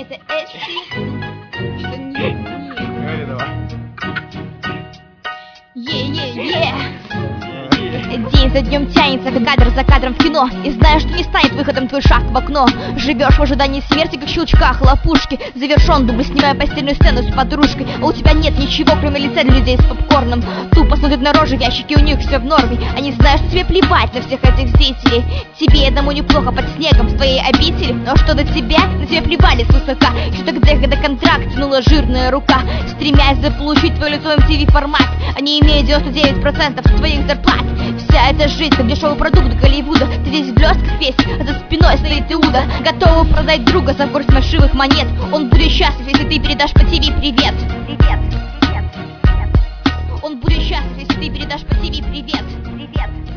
это Эсси. Что нет. Говори давай. День за днем тянется, как кадр за кадром в кино. И знаешь, что не станет выходом твой шаг в окно. Живешь в ожидании смерти, как в щелчках лопушки. Завершен дубль, снимая постельную сцену с подружкой. А у тебя нет ничего, кроме лица для людей с попкорном. Тупо смотрят на рожи, в ящике у них все в норме. Они знают, что тебе плевать на всех этих зрителей. Тебе одному неплохо под снегом в твоей обители. Но что до тебя? На тебя плевали свысока. Еще тогда, когда контракт тянула жирная рука, стремясь заполучить твой лицо MTV формат. Они имеют 99% твоих зарплат. Вся эта жизнь, как дешевый продукт Голливуда. Ты здесь в блестках весь, а за спиной стоит Иуда, готовый продать друга за горсть фальшивых монет. Он будет счастлив, если ты передашь по ТВ привет. Он будет счастлив, если ты передашь по ТВ привет.